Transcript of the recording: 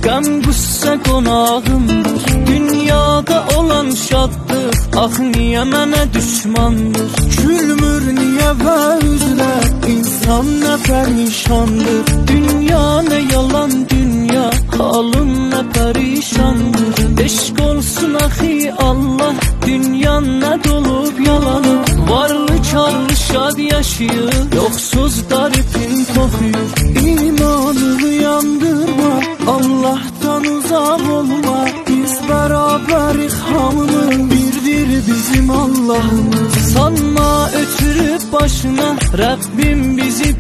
Qəm qüssə qonağımdır, dünyada olan şaddır. Ax niyə mənə düşmandır? Gülmür niyə və üzlər, insan nə pərişandır. Dünya nə yalan dünya, halım nə pərişandır. Eşq olsun axı Allah, dünyan nə dolub yalanı. Varlı karlı şad yaşayır, yoxsuz daripin toxuyur. İmanını yandırma, Allah'tan uzak olma. Biz beraberik hamımız, birdir bizim Allah'ımız. Sanma ötürüp başına, Rabbim bizi